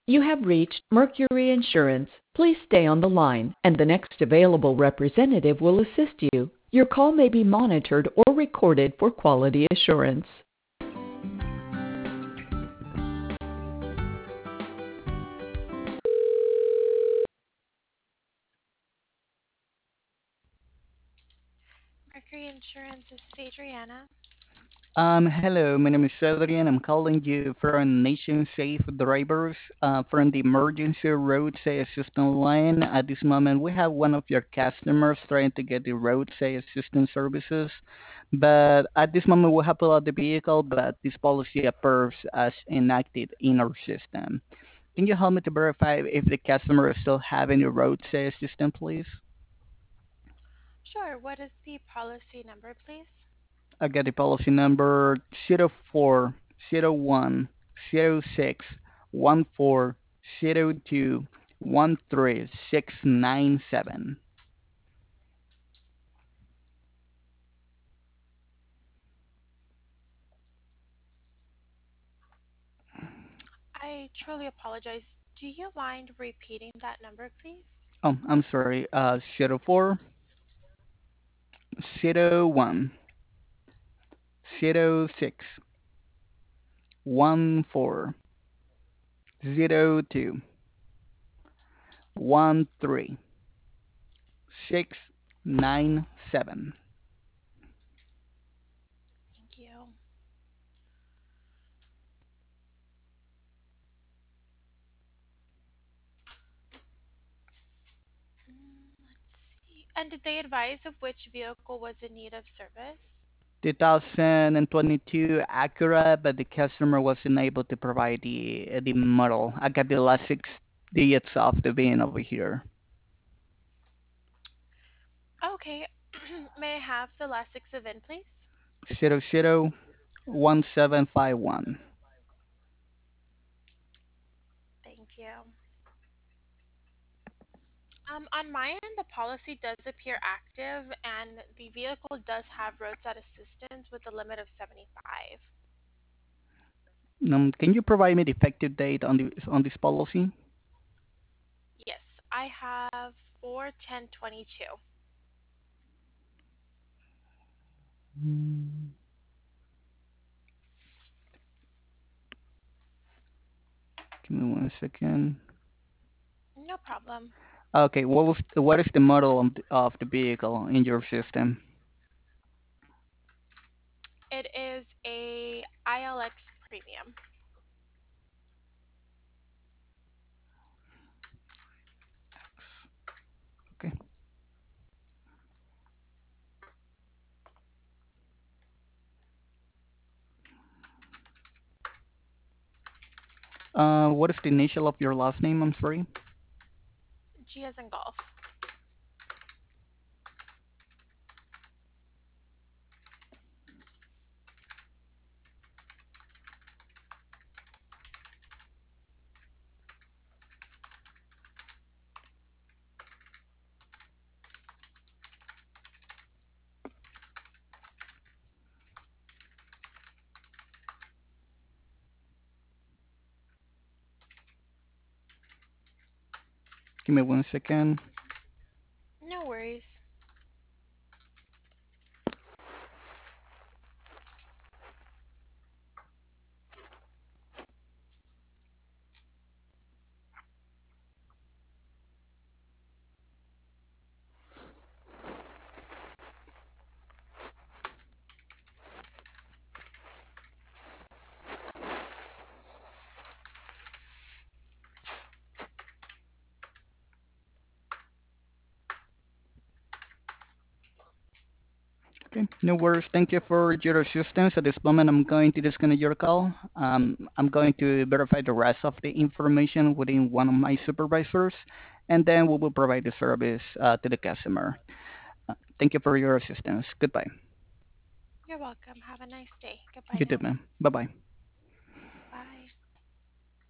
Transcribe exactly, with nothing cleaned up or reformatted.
You have reached Mercury Insurance. Please stay on the line, and the next available representative will assist you. Your call may be monitored or recorded for quality assurance. Mercury Insurance, this is Adriana. Um, hello, my name is Adrian. I'm calling you from Nation Safe Drivers uh, from the emergency roadside assistance line. At this moment, we have one of your customers trying to get the roadside assistance services, but at this moment, we have pulled out the vehicle, but this policy appears as enacted in our system. Can you help me to verify if the customer is still having a roadside assistance, please? Sure, what is the policy number, please? I got the policy number zero four zero one zero six one four zero two one three six nine seven. I truly apologize. Do you mind repeating that number, please? Oh, I'm sorry. Uh, zero four zero one zero six one four zero two one three six nine seven. Thank you. Mm, let's see. And did they advise of which vehicle was in need of service? two thousand twenty-two Acura, but the customer wasn't able to provide the the model. I got the last six digits of the V I N over here. Okay. May I have the last six of in, please? Zero zero one seven five one. Thank you. Um, on my end, the policy does appear active, and the vehicle does have roadside assistance with a limit of seventy-five. Um, can you provide me the effective date on the on this policy? Yes, I have four ten twenty-two. Hmm, Give me one second. No problem. Okay, what was what is the model of the, of the vehicle in your system? It is a I L X premium. Okay. Uh, what is the initial of your last name? I'm sorry. G as in golf. Give me one second. No worries. Okay, no worries. Thank you for your assistance. At this moment, I'm going to disconnect your call. Um, I'm going to verify the rest of the information within one of my supervisors, and then we will provide the service uh, to the customer. Uh, thank you for your assistance. Goodbye. You're welcome. Have a nice day. Goodbye You too, now. ma'am. Bye bye.